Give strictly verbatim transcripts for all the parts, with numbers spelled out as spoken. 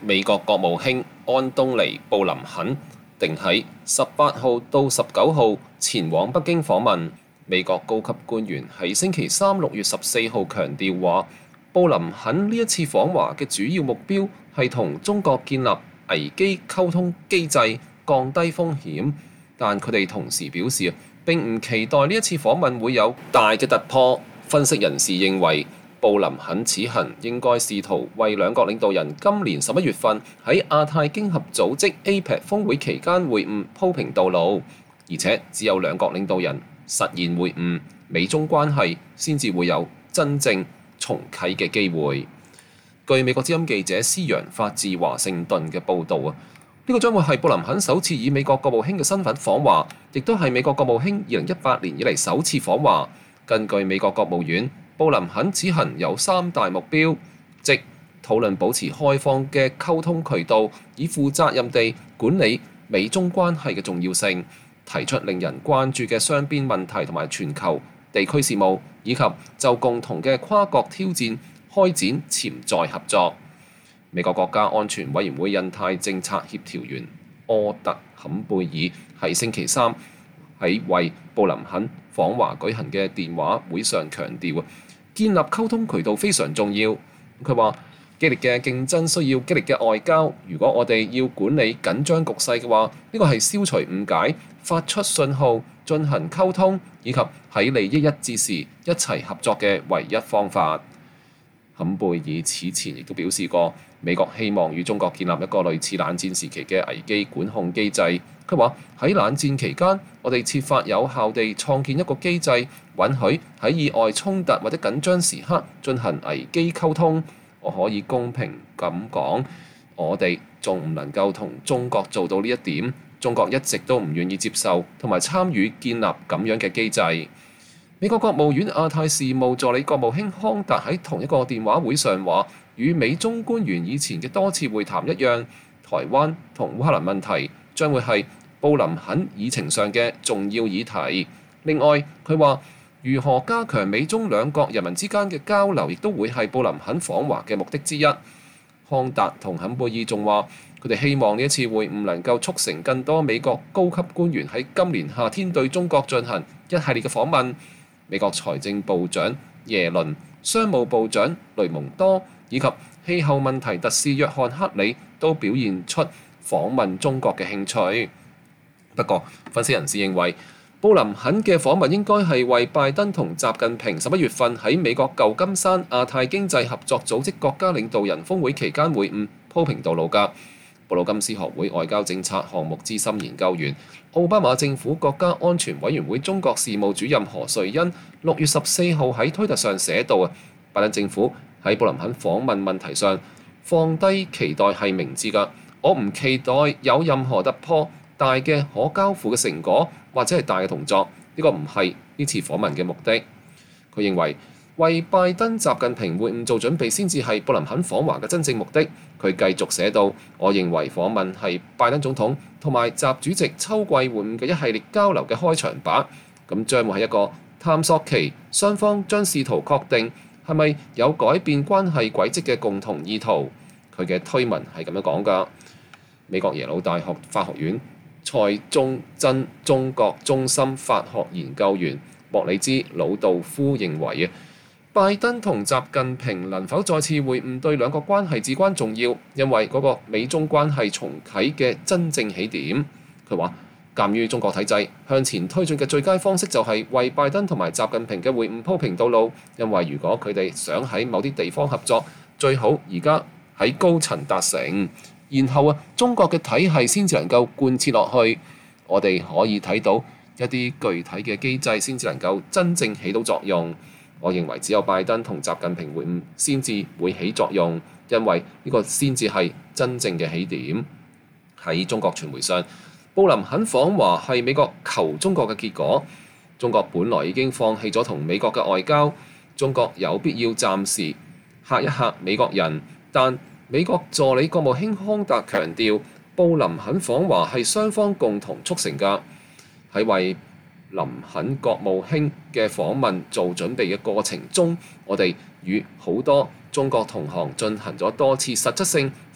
美國國務卿安東尼布林肯定喺十八號到十九號前往北京訪問。美國高級官員喺星期三六月十四號強調話，布林肯呢一次訪華嘅主要目標係同中國建立危機溝通機制，降低風險。但佢哋同時表示，並唔期待呢一次訪問會有大嘅突破。分析人士認為，布林肯此行應該試圖為兩國領導人今年十一月份喺亞太經合組織 A P E C 峰會期間會晤鋪平道路，而且只有兩國領導人實現會晤，美中關係先至會有真正重啟嘅機會。據美國之音記者施揚發自華盛頓嘅報導啊，呢個將會係布林肯首次以美國國務卿嘅身份訪華，亦都係美國國務卿二零一八年以嚟首次訪華。根據美國國務院，布林肯此行有三大目標，即討論保持開放嘅溝通渠道，以負責任地管理美中關係嘅重要性，提出令人關注嘅雙邊問題同埋全球地區事務，以及就共同嘅跨國挑戰開展潛在合作。美國國家安全委員會印太政策協調員柯特坎貝爾喺星期三喺為布林肯訪華舉行嘅電話會上強調，建立溝通渠道非常重要。佢話激烈嘅競爭需要激烈嘅外交。如果我哋要管理緊張局勢嘅話，呢個係消除誤解、發出信號、進行溝通以及喺利益一致時一齊合作嘅唯一方法。坎貝爾此前亦都表示過，美國希望與中國建立一個類似冷戰時期嘅危機管控機制。佢話喺冷戰期間，我哋設法有效地創建一個機制，允許喺意外衝突或者緊張時刻進行危機溝通。我可以公平咁講，我哋仲唔能夠同中國做到呢一點。中國一直都唔願意接受同埋參與建立咁樣嘅機制。美國國務院亞太事務助理國務卿康達喺同一個電話會上話，與美中官員以前嘅多次會談一樣，台灣同烏克蘭問題將會係布林肯議程上嘅重要議題。另外，佢話如何加強美中兩國人民之間嘅交流，亦都會係布林肯訪華嘅目的之一。康達同坎貝爾仲話，佢哋希望呢一次會晤能夠促成更多美國高級官員喺今年夏天對中國進行一系列嘅訪問。美國財政部長耶倫、商務部長雷蒙多以及氣候問題特使約翰克里都表現出訪問中國嘅興趣。不過，分析人士認為，布林肯嘅訪問應該係為拜登同習近平十一月份喺美國舊金山亞太經濟合作組織國家領導人峰會期間會晤鋪平道路㗎。布魯金斯學會外交政策項目資深研究員、奧巴馬政府國家安全委員會中國事務主任何瑞恩六月十四號喺推特上寫道：啊，拜登政府喺布林肯訪問問題上放低期待係明智㗎，我唔期待有任何突破、大嘅可交付嘅成果或者係大嘅動作，呢個唔係呢次訪問嘅目的。佢認為為拜登、習近平會晤做準備先至係布林肯訪華嘅真正目的。佢繼續寫道：我認為訪問係拜登總統同埋習主席秋季會晤嘅一系列交流嘅開場白，咁將會係一個探索期，雙方將試圖確定係咪有改變關係軌跡嘅共同意圖。佢嘅推文係咁樣講㗎。美國耶魯大學法學院蔡宗真中國中心法學研究員莫里茲魯道夫認為啊，拜登同習近平能否再次會晤對兩國關係至關重要，因為嗰個美中關係重啟嘅真正起點。佢話，鑑於中國體制向前推進嘅最佳方式就係為拜登同埋習近平嘅會晤鋪平道路，因為如果佢哋想喺某啲地方合作，最好而家喺高層達成，然後啊，中國嘅體系先至能夠貫徹落去。我哋可以睇到一啲具體嘅機制先至能夠真正起到作用。我認為只有拜登同習近平會晤先至會起作用，因為呢個先至係真正嘅起點。喺中國傳媒上，布林肯訪華係美國求中國嘅結果。中國本來已經放棄咗同美國嘅外交，中國有必要暫時嚇一嚇美國人。但美國助理國務卿康達強調，布林肯訪華係雙方共同促成㗎。喺為林肯國務卿嘅訪問做準備嘅過程中，我哋與好多中國同行進行咗多次實質性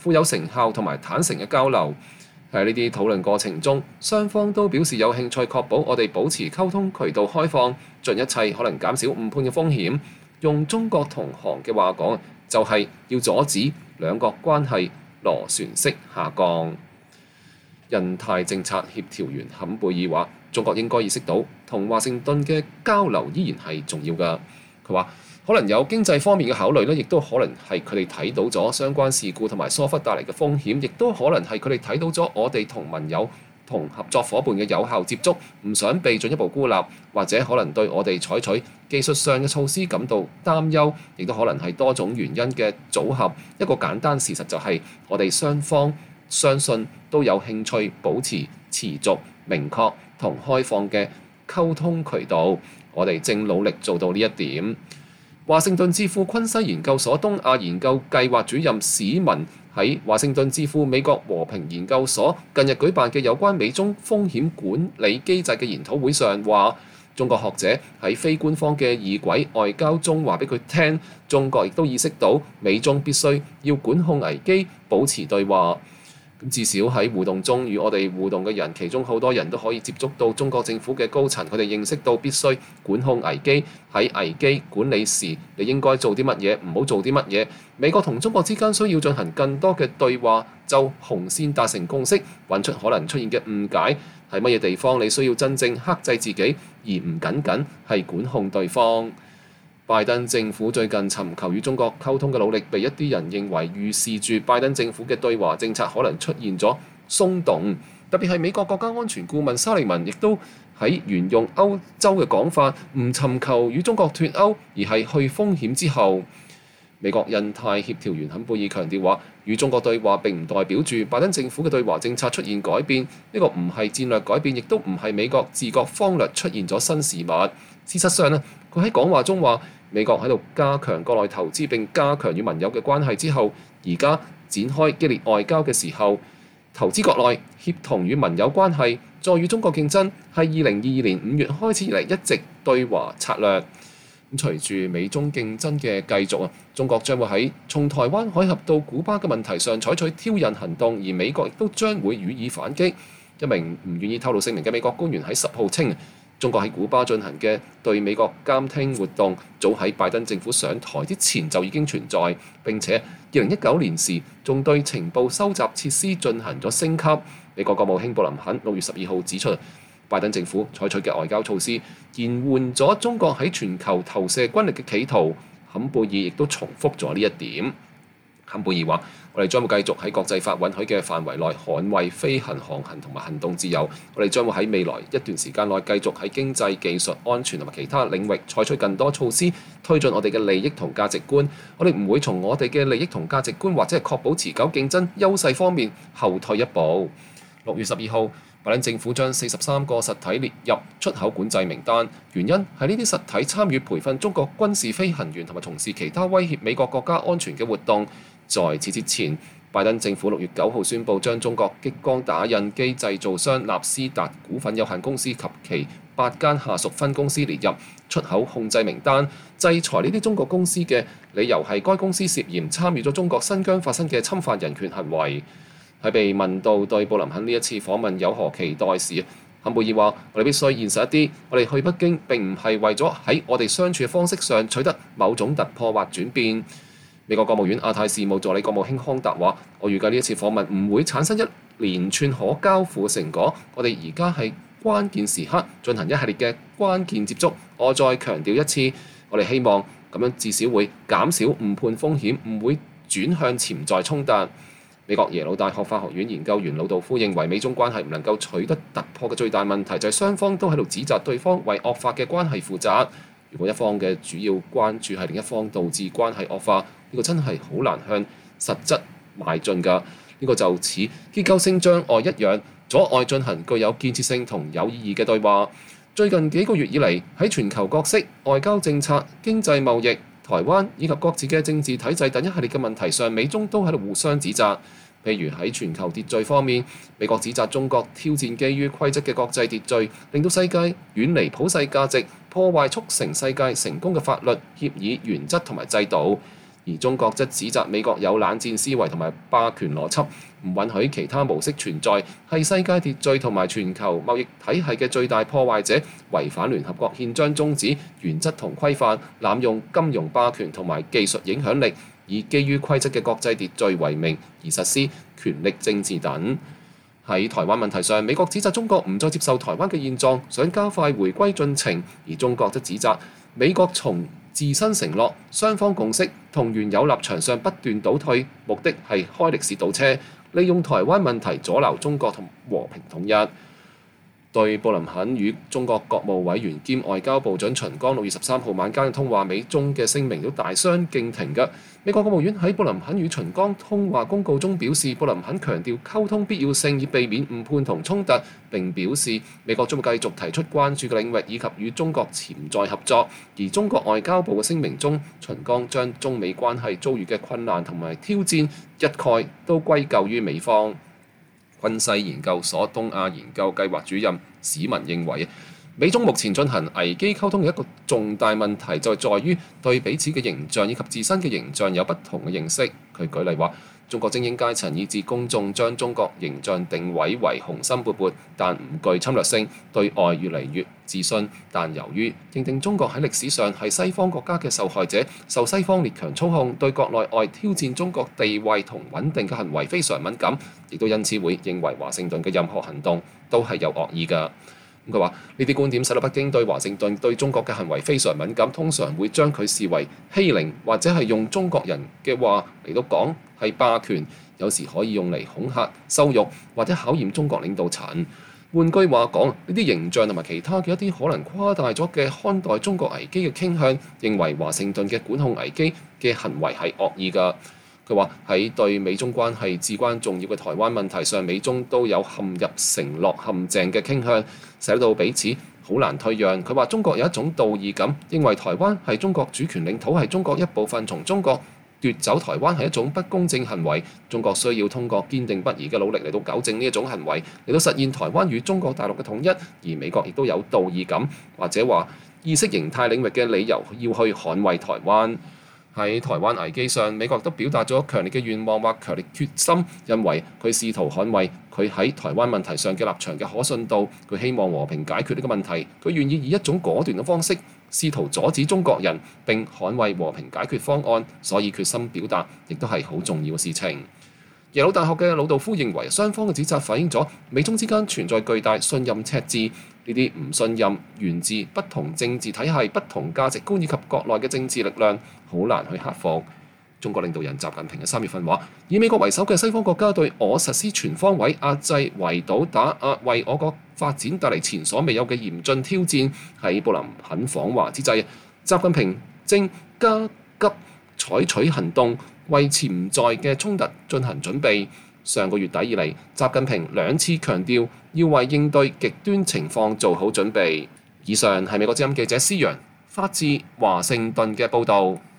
富有成效同埋坦誠嘅交流。喺呢啲討論過程中，雙方都表示有興趣確保我哋保持溝通渠道開放，盡一切可能減少誤判嘅風險。用中國同韓嘅話講，就係要阻止兩國關係螺旋式下降。印太政策協調員坎貝爾話：中國應該意識到同華盛頓嘅交流依然係重要㗎。佢話可能有經濟方面嘅考慮咧，亦都可能係佢哋睇到咗相關事故同埋疏忽帶嚟嘅風險，亦都可能係佢哋睇到咗我哋同盟友同合作伙伴嘅有效接觸，唔想被進一步孤立，或者可能對我哋採取技術上嘅措施感到擔憂，亦都可能係多種原因嘅組合。一個簡單事實就係，我哋雙方相信都有興趣保持持續、明確同開放嘅溝通渠道。我哋正努力做到呢一點。華盛頓智庫昆西研究所東亞研究計劃主任史文喺華盛頓智庫美國和平研究所近日舉辦嘅有關美中風險管理機制嘅研討會上話，中國學者喺非官方嘅異軌外交中話俾佢聽，中國亦都意識到美中必須要管控危機，保持對話。咁至少喺互動中，與我哋互動嘅人，其中好多人都可以接觸到中國政府嘅高層，佢哋認識到必須管控危機，喺危機管理時，你應該做啲乜嘢，唔好做啲乜嘢。美國同中國之間需要進行更多嘅對話，就紅線達成共識，揾出可能出現嘅誤解，喺乜嘢地方你需要真正克制自己，而唔僅僅係管控對方。拜登政府最近尋求與中國溝通嘅努力，被一啲人認為預示住拜登政府嘅對華政策可能出現咗鬆動。特別係美國國家安全顧問沙利文亦都喺沿用歐洲嘅講法，唔尋求與中國脫鉤，而係去風險之後。美國印太協調員坎貝爾強調話，與中國對話並唔代表住拜登政府嘅對華政策出現改變，呢個唔係戰略改變，亦都唔係美國治國方略出現咗新事物。事實上呢，佢喺講話中話，美國喺度加強國內投資並加強與盟友嘅關係之後，而家展開激烈外交嘅時候，投資國內、協同與盟友關係、再與中國競爭，係二零二二年五月開始以嚟一直對華策略。咁隨住美中競爭嘅繼續啊，中國將會喺從台灣海峽到古巴嘅問題上採取挑釁行動，而美國亦都將會予以反擊。一名唔願意透露姓名嘅美國官員喺十號稱，中國喺古巴進行嘅對美國監聽活動，早喺拜登政府上台之前就已經存在，並且二零一九年時仲對情報收集設施進行咗升級。美國國務卿布林肯六月十二號指出，拜登政府採取嘅外交措施延緩咗中國喺全球投射軍力嘅企圖。坎貝爾亦都重複咗呢一點。坎貝爾話：我哋將會繼續喺國際法允許嘅範圍內捍衛飛行、航行同埋行動自由。我哋將會喺未來一段時間內繼續喺經濟、技術、安全同埋其他領域採取更多措施，推進我哋嘅利益同價值觀。我哋唔會從我哋嘅利益同價值觀或者係確保持久競爭優勢方面後退一步。六月十二號，拜登政府將四十三個實體列入出口管制名單，原因係呢啲實體參與培訓中國軍事飛行員同埋從事其他威脅美國國家安全嘅活動。在此之前，拜登政府六月九號宣布將中國激光打印機製造商納斯達股份有限公司及其八間下屬分公司列入出口控制名單，制裁呢啲中國公司嘅理由係該公司涉嫌參與咗中國新疆發生嘅侵犯人權行為。喺被問到對布林肯呢一次訪問有何期待時，坎貝爾話：我哋必須現實一啲，我哋去北京並唔係為咗喺我哋相處嘅方式上取得某種突破或轉變。美國國務院亞太事務助理國務卿康達話：我預計呢一次訪問唔會產生一連串可交付嘅成果。我哋而家係關鍵時刻進行一系列嘅關鍵接觸。我再強調一次，我哋希望咁樣至少會減少誤判風險，唔會轉向潛在衝突。美國耶魯大學法學院研究員魯道夫認為，美中關係唔能夠取得突破嘅最大問題就係雙方都喺度指責對方為惡化嘅關係負責。如果一方嘅主要關注係另一方導致關係惡化，呢個真係好難向實質邁進㗎。呢個就似結構性障礙一樣，阻礙進行具有建設性同有意義嘅對話。最近幾個月以嚟，喺全球角色、外交政策、經濟貿易、台灣以及各自嘅政治體制等一系列嘅問題上，美中都喺度互相指責。譬如喺全球秩序方面，美國指責中國挑戰基於規則嘅國際秩序，令到世界遠離普世價值，破壞促成世界成功嘅法律、協議、原則同埋制度。 而中國則指責美國有冷戰思維同埋霸權邏輯，唔允許其他模式存在，係世界秩序同埋全球貿易體系嘅最大破壞者，違反聯合國憲章宗旨、原則同規範，濫用金融霸權同埋技術影響力，以基於規則嘅國際秩序為名而實施權力政治等。喺台灣問題上，美國指責中國唔再接受台灣嘅現狀，想加快回歸進程，而中國則指責美國從自身承諾、雙方共識同原有立場上不斷倒退，目的係開歷史倒車，利用台灣問題阻撓中國同和平統一。對布林肯與中國國務委員兼外交部長秦剛六月十三號晚間嘅通話，美中嘅聲明都大相徑庭嘅。美國國務院喺布林肯與秦剛通話公告中表示，布林肯強調溝通必要性，以避免誤判同衝突，並表示美國將會繼續提出關注嘅領域以及與中國潛在合作。而中國外交部嘅聲明中，秦剛將中美關係遭遇嘅困難同埋挑戰一概都歸咎於美方。軍事研究所東亞研究計劃主任史文認為，美中目前進行危機溝通嘅一個重大問題就係在於對彼此嘅形象以及自身嘅形象有不同嘅認識。佢舉例話，中國精英階層以至公眾將中國形象定位為雄心勃勃，但唔具侵略性，對外越嚟越自信。但由於認定中國喺歷史上係西方國家嘅受害者，受西方列強操控，對國內外挑戰中國地位同穩定嘅行為非常敏感，亦都因此會認為華盛頓嘅任何行動都係有惡意㗎。佢話呢啲觀點使到北京對華盛頓對中國嘅行為非常敏感，通常會將佢視為欺凌，或者係用中國人嘅話嚟到講係霸權，有時可以用嚟恐嚇、羞辱或者考驗中國領導層。換句話講，呢啲形象同埋其他嘅一啲可能誇大咗嘅看待中國危機嘅傾向，認為華盛頓嘅管控危機嘅行為係惡意㗎。佢話喺對美中關係至關重要嘅台灣問題上，美中都有陷入承諾陷阱嘅傾向，使到彼此好難退讓。佢話中國有一種道義感，認為台灣係中國主權領土，係中國一部分，從中國奪走台灣係一種不公正行為。中國需要通過堅定不移嘅努力嚟到糾正呢一種行為，嚟到實現台灣與中國大陸嘅統一。而美國亦都有道義感，或者話意識形態領域嘅理由，要去捍衛台灣。喺台灣危機上，美國都表達咗強烈嘅願望或強烈決心，因為佢試圖捍衛佢喺台灣問題上嘅立場嘅可信度。佢希望和平解決呢個問題，佢願意以一種果斷嘅方式試圖阻止中國人並捍衛和平解決方案，所以決心表達亦都係好重要嘅事情。耶魯大學嘅魯道夫認為，雙方嘅指責反映咗美中之間存在巨大信任赤字，呢啲唔信任源自不同政治體系、不同價值觀以及國內嘅政治力量，好難去克服。中國領導人習近平喺三月份話，以美國為首嘅西方國家對我實施全方位壓制、圍堵、打壓，為我國發展帶嚟前所未有嘅嚴峻挑戰。喺布林肯訪華之際，習近平正加急採取行動，為潛在嘅衝突進行準備。上個月底以嚟，習近平兩次強調要為應對極端情況做好準備。以上係美國之音記者施揚發自華盛頓嘅報導。